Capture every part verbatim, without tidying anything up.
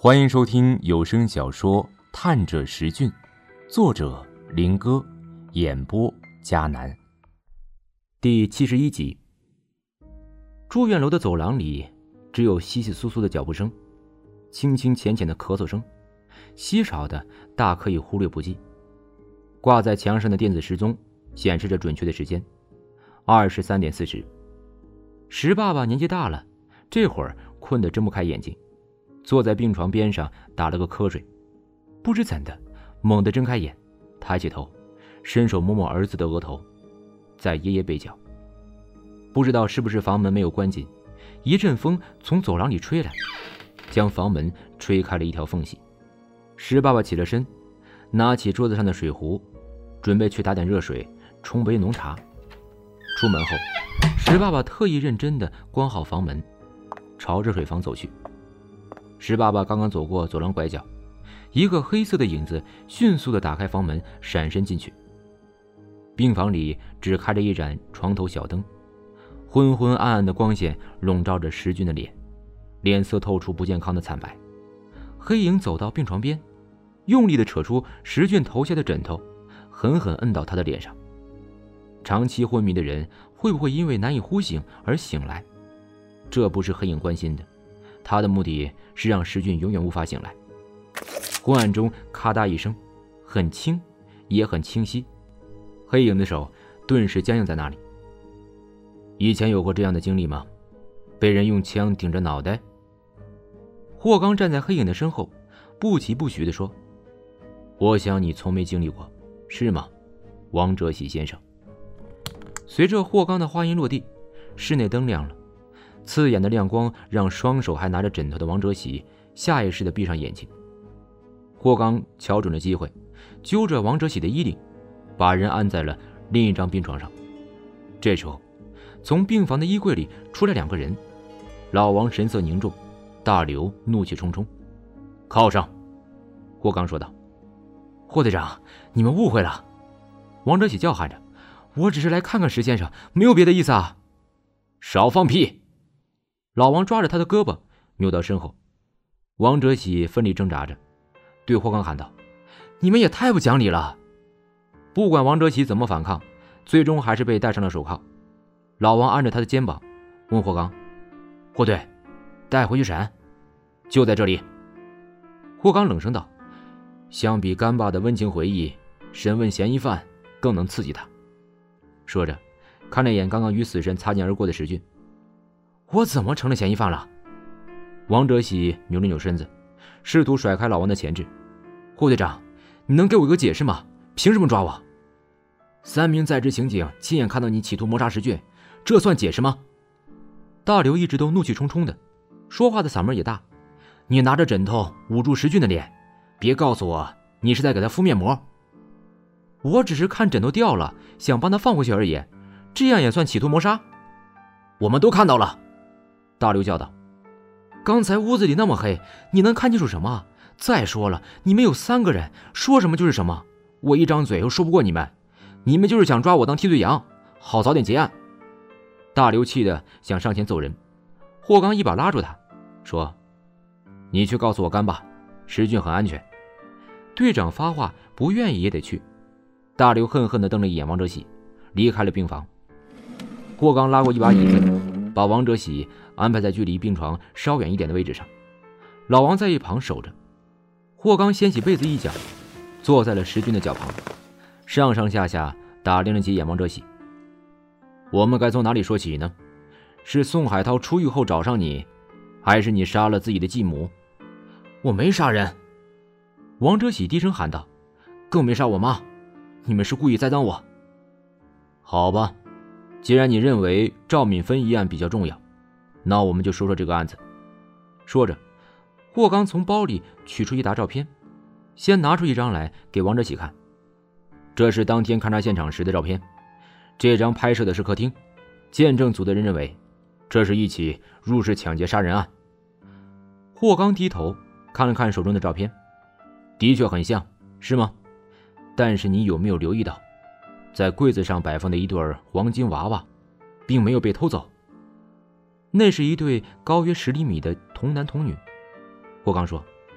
欢迎收听有声小说《探者石俊》，作者林哥，演播迦南。 第七十一集。住院楼的走廊里只有窸窸窣窣的脚步声，轻轻浅浅的咳嗽声，稀少的大可以忽略不计。挂在墙上的电子时钟显示着准确的时间，二十三点四十。石爸爸年纪大了，这会儿困得睁不开眼睛，坐在病床边上打了个瞌睡。不知怎的，猛地睁开眼，抬起头，伸手摸摸儿子的额头，在爷爷背叫。不知道是不是房门没有关紧，一阵风从走廊里吹来，将房门吹开了一条缝隙。石爸爸起了身，拿起桌子上的水壶，准备去打点热水冲杯浓茶。出门后，石爸爸特意认真地关好房门，朝热水房走去。石爸爸刚刚走过走廊拐角，一个黑色的影子迅速地打开房门，闪身进去。病房里只开着一盏床头小灯，昏昏暗暗的光线笼罩着石俊的脸，脸色透出不健康的惨白。黑影走到病床边，用力地扯出石俊头下的枕头，狠狠摁到他的脸上。长期昏迷的人会不会因为难以呼醒而醒来？这不是黑影关心的，他的目的是让石俊永远无法醒来。昏暗中咔嗒一声，很轻也很清晰，黑影的手顿时僵硬在那里。以前有过这样的经历吗？被人用枪顶着脑袋？霍刚站在黑影的身后，不疾不徐地说：我想你从没经历过，是吗，王哲喜先生？随着霍刚的话音落地，室内灯亮了，刺眼的亮光让双手还拿着枕头的王哲喜下意识地闭上眼睛。霍刚瞧准了机会，揪着王哲喜的衣领，把人按在了另一张病床上。这时候，从病房的衣柜里出来两个人，老王神色凝重，大刘怒气冲冲。靠上！霍刚说道。霍队长，你们误会了！王哲喜叫喊着，我只是来看看石先生，没有别的意思啊！少放屁！老王抓着他的胳膊扭到身后。王哲喜奋力挣扎着，对霍刚喊道：你们也太不讲理了！不管王哲喜怎么反抗，最终还是被戴上了手铐。老王按着他的肩膀问霍刚：霍队，带回去审？就在这里。霍刚冷声道：相比干爸的温情回忆，审问嫌疑犯更能刺激他。说着看了眼刚刚与死神擦肩而过的石俊。我怎么成了嫌疑犯了？王哲喜扭了扭身子，试图甩开老王的钳制。霍队长，你能给我一个解释吗？凭什么抓我？三名在职刑警亲眼看到你企图谋杀石俊，这算解释吗？大刘一直都怒气冲冲的，说话的嗓门也大。你拿着枕头捂住石俊的脸，别告诉我你是在给他敷面膜。我只是看枕头掉了，想帮他放回去而已，这样也算企图谋杀？我们都看到了！大刘叫道。刚才屋子里那么黑，你能看清楚什么？再说了，你们有三个人，说什么就是什么，我一张嘴又说不过你们，你们就是想抓我当替罪羊，好早点结案。大刘气得想上前揍人，霍刚一把拉住他，说：你去告诉我干爸，石俊很安全。队长发话，不愿意也得去。大刘恨恨地瞪了一眼王哲喜，离开了病房。霍刚拉过一把椅子，把王哲喜安排在距离病床稍远一点的位置上，老王在一旁守着。霍刚掀起被子一角，坐在了石俊的脚旁，上上下下打量了几眼王哲喜。我们该从哪里说起呢？是宋海涛出狱后找上你，还是你杀了自己的继母？我没杀人！王哲喜低声喊道，更没杀我妈，你们是故意栽赃我。好吧，既然你认为赵敏芬一案比较重要，那我们就说说这个案子。说着，霍刚从包里取出一沓照片，先拿出一张来给王哲喜看。这是当天勘察现场时的照片，这张拍摄的是客厅，见证组的人认为这是一起入室抢劫杀人案。霍刚低头看了看手中的照片，的确很像，是吗？但是你有没有留意到，在柜子上摆放的一对黄金娃娃并没有被偷走？那是一对高约十厘米的童男童女。霍刚说，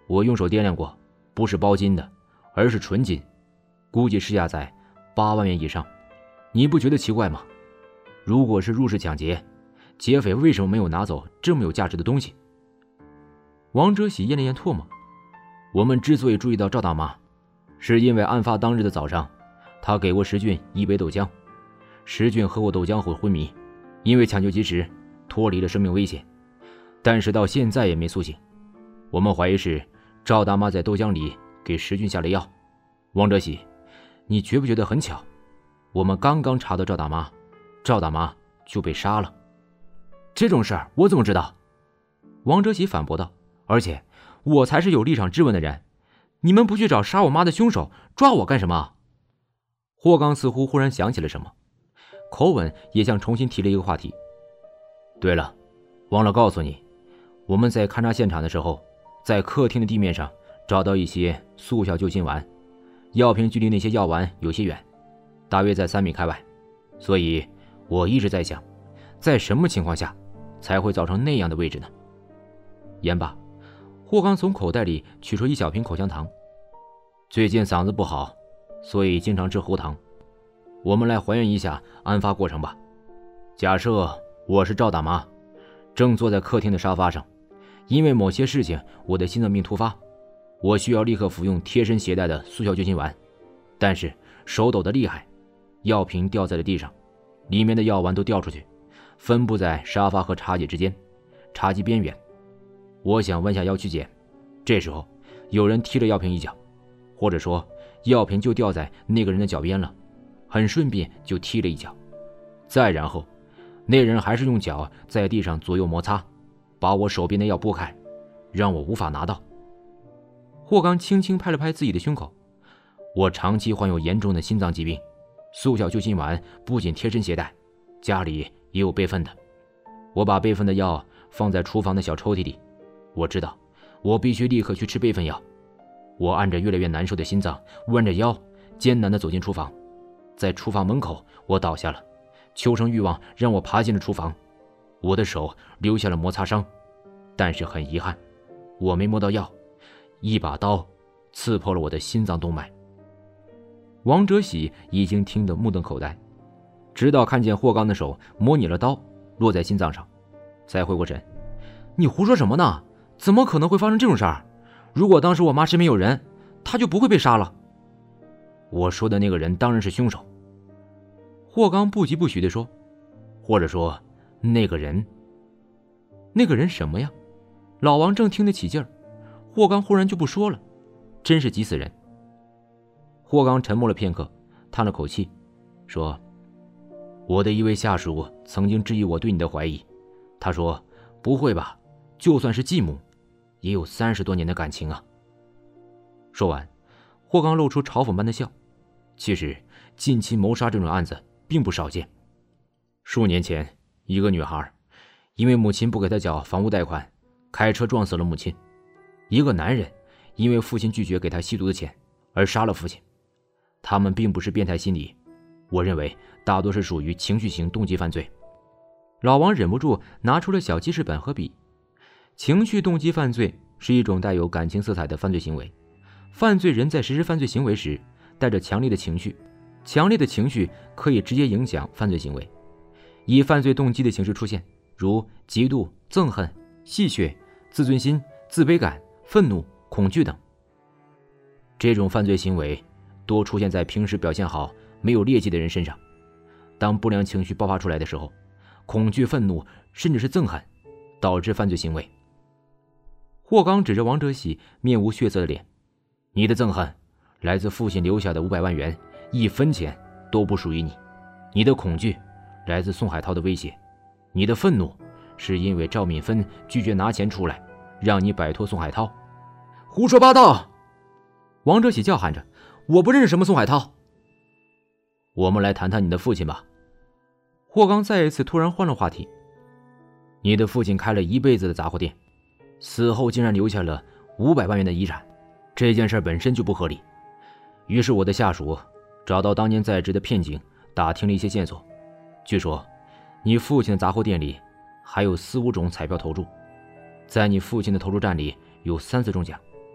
我用手掂量过，不是包金的，而是纯金，估计市价在八万元以上。你不觉得奇怪吗？如果是入室抢劫，劫匪为什么没有拿走这么有价值的东西？王哲喜咽了咽唾沫。我们之所以注意到赵大妈，是因为案发当日的早上，她给过石俊一杯豆浆，石俊喝过豆浆后昏迷，因为抢救及时，脱离了生命危险，但是到现在也没苏醒。我们怀疑是赵大妈在豆浆里给石俊下了药。王哲喜，你觉不觉得很巧？我们刚刚查到赵大妈，赵大妈就被杀了。这种事儿我怎么知道？王哲喜反驳道。而且我才是有立场质问的人，你们不去找杀我妈的凶手，抓我干什么？霍刚似乎忽然想起了什么，口吻也像重新提了一个话题。对了，忘了告诉你，我们在勘察现场的时候，在客厅的地面上找到一些速效救心丸，药瓶距离那些药丸有些远，大约在三米开外，所以我一直在想，在什么情况下才会造成那样的位置呢？言罢，霍刚从口袋里取出一小瓶口香糖。最近嗓子不好，所以经常吃喉糖。我们来还原一下案发过程吧。假设我是赵大妈，正坐在客厅的沙发上，因为某些事情我的心脏病突发，我需要立刻服用贴身携带的速效救心丸，但是手抖得厉害，药瓶掉在了地上，里面的药丸都掉出去，分布在沙发和茶几之间，茶几边缘。我想弯下腰去捡，这时候有人踢了药瓶一脚，或者说药瓶就掉在那个人的脚边了，很顺便就踢了一脚。再然后那人还是用脚在地上左右摩擦，把我手边的药拨开，让我无法拿到。霍刚轻轻拍了拍自己的胸口。我长期患有严重的心脏疾病，速效救心丸不仅贴身携带，家里也有备份的。我把备份的药放在厨房的小抽屉里，我知道我必须立刻去吃备份药。我按着越来越难受的心脏，弯着腰艰难地走进厨房。在厨房门口我倒下了，求生欲望让我爬进了厨房。我的手留下了摩擦伤，但是很遗憾，我没摸到药，一把刀刺破了我的心脏动脉。王哲喜已经听得目瞪口呆，直到看见霍刚的手模拟了刀落在心脏上，才回过神。你胡说什么呢？怎么可能会发生这种事儿？如果当时我妈身边有人，她就不会被杀了。我说的那个人当然是凶手。霍刚不疾不徐地说，或者说那个人。那个人什么呀？老王正听得起劲儿，霍刚忽然就不说了，真是急死人。霍刚沉默了片刻，叹了口气，说，我的一位下属曾经质疑我对你的怀疑，他说，不会吧，就算是继母也有三十多年的感情啊。说完，霍刚露出嘲讽般的笑。其实近亲谋杀这种案子并不少见。数年前，一个女孩因为母亲不给她缴房屋贷款，开车撞死了母亲。一个男人因为父亲拒绝给他吸毒的钱而杀了父亲。他们并不是变态心理，我认为大多是属于情绪型动机犯罪。老王忍不住拿出了小记事本和笔。情绪动机犯罪是一种带有感情色彩的犯罪行为，犯罪人在实施犯罪行为时带着强烈的情绪，强烈的情绪可以直接影响犯罪行为，以犯罪动机的形式出现，如嫉妒、憎恨、戏谑、自尊心、自卑感、愤怒、恐惧等。这种犯罪行为多出现在平时表现好、没有劣迹的人身上。当不良情绪爆发出来的时候，恐惧、愤怒，甚至是憎恨，导致犯罪行为。霍刚指着王哲喜面无血色的脸，你的憎恨来自父亲留下的五百万元，一分钱都不属于你。你的恐惧来自宋海涛的威胁，你的愤怒是因为赵敏芬拒绝拿钱出来，让你摆脱宋海涛。胡说八道！王哲喜叫喊着，我不认识什么宋海涛。我们来谈谈你的父亲吧。霍刚再一次突然换了话题。你的父亲开了一辈子的杂货店，死后竟然留下了五百万元的遗产，这件事本身就不合理。于是我的下属找到当年在职的片警，打听了一些线索。据说你父亲的杂货店里还有四五种彩票投注，在你父亲的投注站里有三次中奖，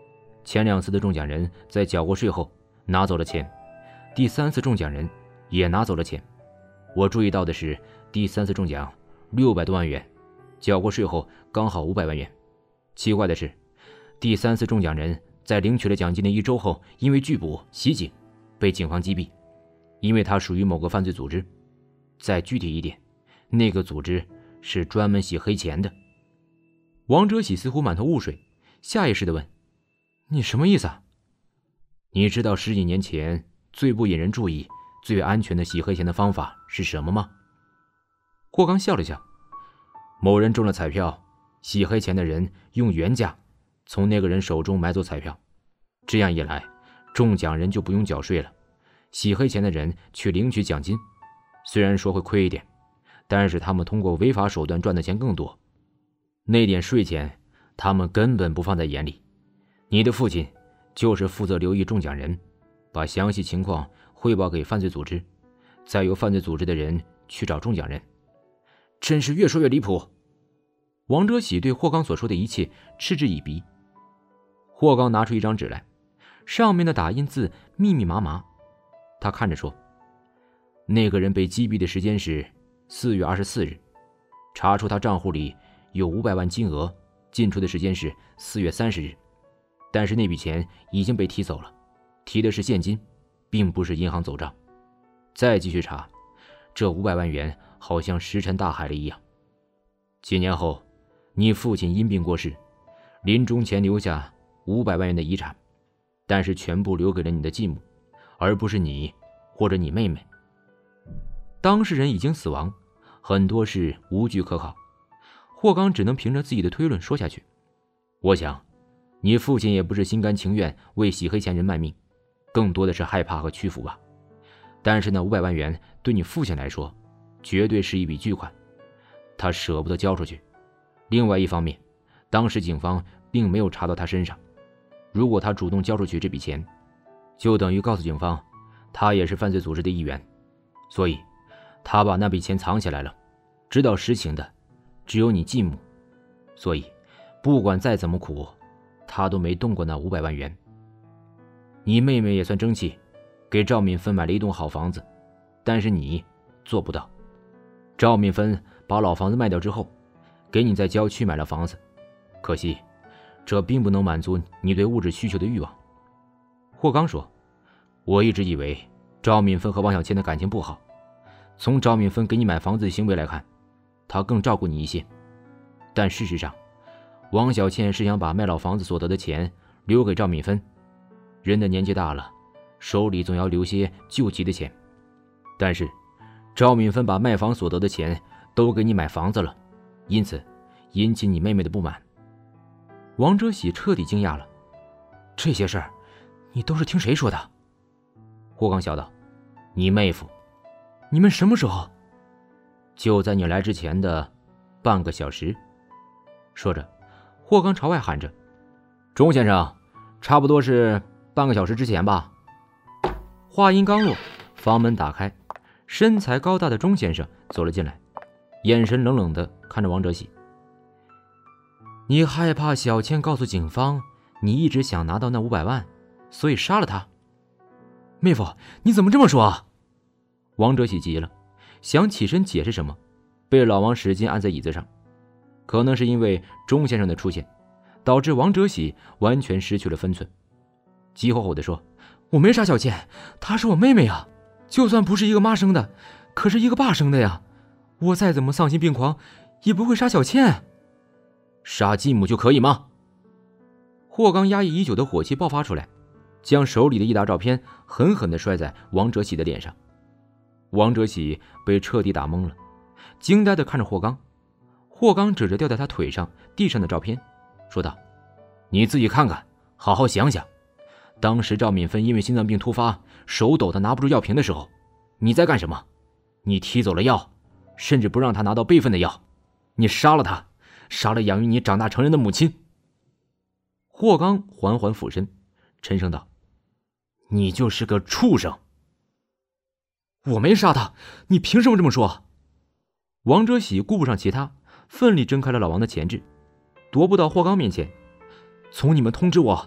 前两次的中奖人在缴过税后拿走了钱，第三次中奖人也拿走了钱。我注意到的是，第三次中奖六百多万元，缴过税后刚好五百万元。奇怪的是，第三次中奖人在领取了奖金的一周后，因为拒捕袭警被警方击毙，因为他属于某个犯罪组织。再具体一点，那个组织是专门洗黑钱的。王哲喜似乎满头雾水，下意识地问：你什么意思啊？你知道十几年前最不引人注意、最安全的洗黑钱的方法是什么吗？霍刚笑了笑，某人中了彩票，洗黑钱的人用原价从那个人手中买走彩票，这样一来，中奖人就不用缴税了，洗黑钱的人去领取奖金，虽然说会亏一点，但是他们通过违法手段赚的钱更多，那点税钱他们根本不放在眼里。你的父亲就是负责留意中奖人，把详细情况汇报给犯罪组织，再由犯罪组织的人去找中奖人。真是越说越离谱。王哲喜对霍刚所说的一切嗤之以鼻。霍刚拿出一张纸来，上面的打印字密密麻麻。他看着说：那个人被击毙的时间是四月二十四日，查出他账户里有五百万金额，进出的时间是四月三十日，但是那笔钱已经被提走了，提的是现金，并不是银行走账。再继续查，这五百万元好像石沉大海了一样。几年后，你父亲因病过世，临终前留下五百万元的遗产，但是全部留给了你的继母，而不是你或者你妹妹。当事人已经死亡，很多事无据可考，霍刚只能凭着自己的推论说下去。我想，你父亲也不是心甘情愿为洗黑钱人卖命，更多的是害怕和屈服吧。但是那五百万元对你父亲来说，绝对是一笔巨款，他舍不得交出去。另外一方面，当时警方并没有查到他身上，如果他主动交出去这笔钱，就等于告诉警方他也是犯罪组织的一员，所以他把那笔钱藏起来了，知道实情的只有你继母，所以不管再怎么苦，他都没动过那五百万元。你妹妹也算争气，给赵敏芬买了一栋好房子，但是你做不到。赵敏芬把老房子卖掉之后，给你在郊区买了房子，可惜这并不能满足你对物质需求的欲望。霍刚说：我一直以为赵敏芬和王小倩的感情不好，从赵敏芬给你买房子的行为来看，她更照顾你一些，但事实上王小倩是想把卖老房子所得的钱留给赵敏芬。人的年纪大了，手里总要留些救急的钱，但是赵敏芬把卖房所得的钱都给你买房子了，因此引起你妹妹的不满。王哲喜彻底惊讶了，这些事儿你都是听谁说的？霍刚笑道：你妹夫。你们什么时候？就在你来之前的半个小时。说着，霍刚朝外喊着：钟先生，差不多是半个小时之前吧。话音刚落，房门打开，身材高大的钟先生走了进来，眼神冷冷地看着王哲喜。你害怕小倩告诉警方你一直想拿到那五百万，所以杀了她？妹夫，你怎么这么说啊？王哲喜急了，想起身解释什么，被老王使劲按在椅子上。可能是因为钟先生的出现，导致王哲喜完全失去了分寸，急吼吼地说：我没杀小倩，她是我妹妹啊，就算不是一个妈生的，可是一个爸生的呀，我再怎么丧心病狂也不会杀小倩。杀继母就可以吗？霍刚压抑已久的火气爆发出来，将手里的一沓照片狠狠地摔在王哲喜的脸上。王哲喜被彻底打懵了，惊呆地看着霍刚。霍刚指着掉在他腿上地上的照片说道：你自己看看，好好想想，当时赵敏芬因为心脏病突发，手抖得拿不住药瓶的时候，你在干什么？你提走了药，甚至不让他拿到备份的药，你杀了他，杀了养育你长大成人的母亲。霍刚缓缓俯身，沉声道：你就是个畜生。我没杀他，你凭什么这么说？王哲喜顾不上其他，奋力挣开了老王的钳制，踱步到霍刚面前。从你们通知我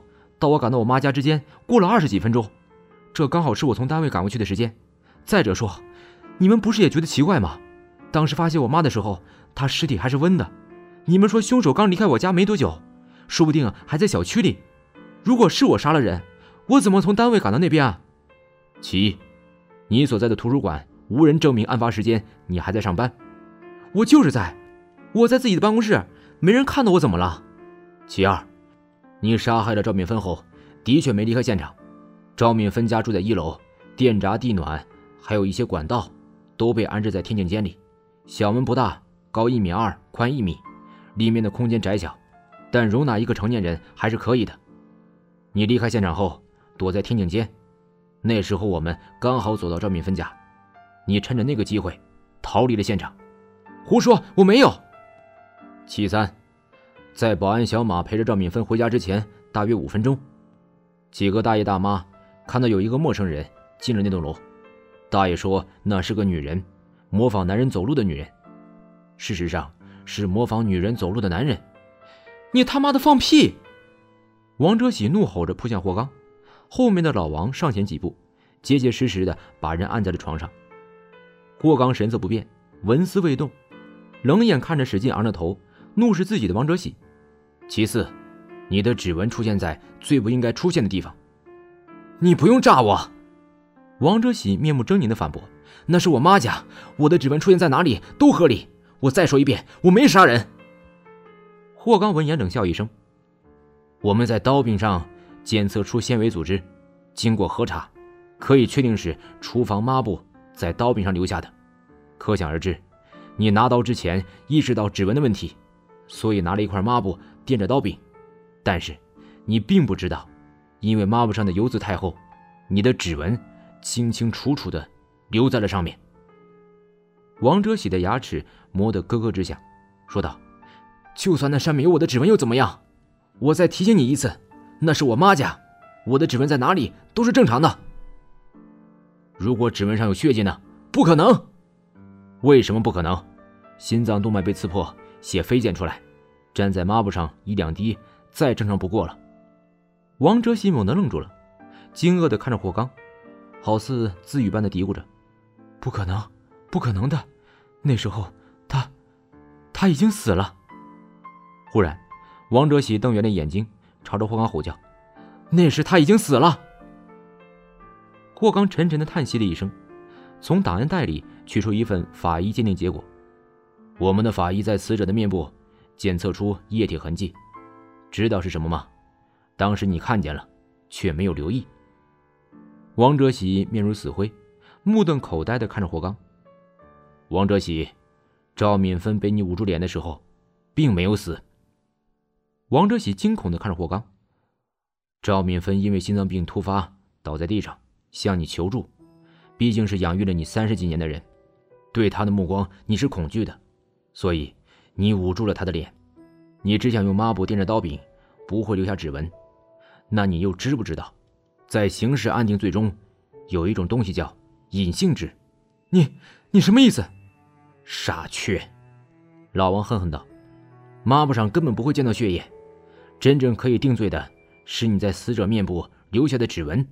到我赶到我妈家之间过了二十几分钟，这刚好是我从单位赶过去的时间。再者说，你们不是也觉得奇怪吗？当时发现我妈的时候，她尸体还是温的。你们说凶手刚离开我家没多久，说不定还在小区里。如果是我杀了人，我怎么从单位赶到那边啊？其一，你所在的图书馆无人证明案发时间你还在上班。我就是在，我在自己的办公室，没人看到我怎么了？其二，你杀害了赵敏芬后，的确没离开现场。赵敏芬家住在一楼，电闸、地暖还有一些管道都被安置在天井间里，小门不大，高一米二，宽一米，里面的空间窄小，但容纳一个成年人还是可以的。你离开现场后躲在天井间，那时候我们刚好走到赵敏芬家，你趁着那个机会逃离了现场。胡说，我没有。其三，在保安小马陪着赵敏芬回家之前大约五分钟，几个大爷大妈看到有一个陌生人进了那栋楼，大爷说那是个女人，模仿男人走路的女人，事实上是模仿女人走路的男人。你他妈的放屁！王哲喜怒吼着扑向霍刚，后面的老王上前几步，结结实实的把人按在了床上。霍刚神色不变，纹丝未动，冷眼看着使劲昂着头怒视自己的王哲喜。其次，你的指纹出现在最不应该出现的地方。你不用炸我！王哲喜面目狰狞地反驳，那是我妈家，我的指纹出现在哪里都合理。我再说一遍，我没杀人。霍刚闻言冷笑一声，我们在刀柄上检测出纤维组织，经过核查，可以确定是厨房抹布在刀柄上留下的。可想而知，你拿刀之前意识到指纹的问题，所以拿了一块抹布垫着刀柄，但是你并不知道，因为抹布上的油渍太厚，你的指纹清清楚楚地留在了上面。王哲喜的牙齿磨得咯咯直响，说道，就算那上面有我的指纹又怎么样？我再提醒你一次，那是我妈家，我的指纹在哪里都是正常的。如果指纹上有血迹呢？不可能。为什么不可能？心脏动脉被刺破，血飞溅出来，粘在抹布上一两滴，再正常不过了。王哲喜猛地愣住了，惊愕地看着霍刚，好似自语般的嘀咕着，不可能，不可能的，那时候他他已经死了。忽然王哲喜瞪圆了眼睛，朝着霍刚吼叫，那时他已经死了。霍刚沉沉地叹息了一声，从档案袋里取出一份法医鉴定结果。我们的法医在死者的面部检测出液体痕迹，知道是什么吗？当时你看见了，却没有留意。王哲喜面如死灰，目瞪口呆地看着霍刚。王哲喜，赵敏芬被你捂住脸的时候并没有死。王哲喜惊恐地看着霍刚。赵敏芬因为心脏病突发倒在地上，向你求助，毕竟是养育了你三十几年的人，对他的目光你是恐惧的，所以你捂住了他的脸。你只想用抹布垫着刀柄，不会留下指纹。那你又知不知道，在刑事案定罪中有一种东西叫隐性质？你你什么意思？傻缺！老王恨恨道，抹布上根本不会见到血液，真正可以定罪的是你在死者面部留下的指纹。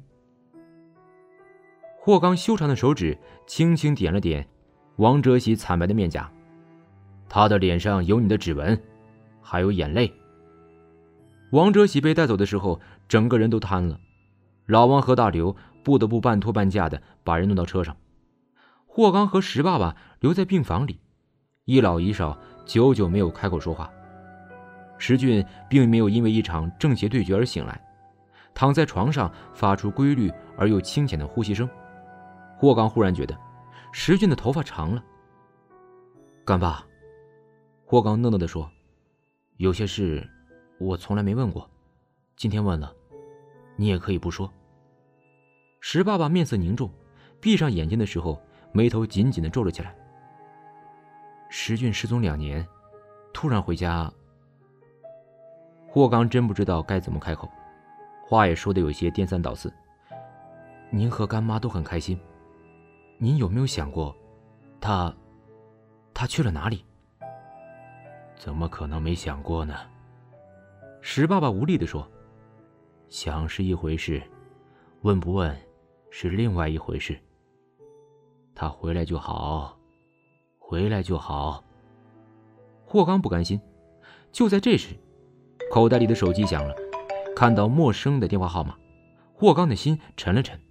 霍刚修长的手指轻轻点了点王哲喜惨白的面颊，他的脸上有你的指纹，还有眼泪。王哲喜被带走的时候，整个人都瘫了。老王和大刘不得不半拖半架的把人弄到车上。霍刚和石爸爸留在病房里，一老一少久久没有开口说话。石俊并没有因为一场正邪对决而醒来，躺在床上发出规律而又清浅的呼吸声。霍刚忽然觉得石俊的头发长了。干爸，霍刚愣愣地说，有些事我从来没问过，今天问了，你也可以不说。石爸爸面色凝重，闭上眼睛的时候眉头紧紧地皱了起来。石俊失踪两年，突然回家。霍刚真不知道该怎么开口，话也说得有些颠三倒四。您和干妈都很开心，您有没有想过他他去了哪里？怎么可能没想过呢？石爸爸无力地说， 想是一回事，问不问是另外一回事。他回来就好，回来就好。霍刚不甘心。就在这时，口袋里的手机响了，看到陌生的电话号码，霍刚的心沉了沉。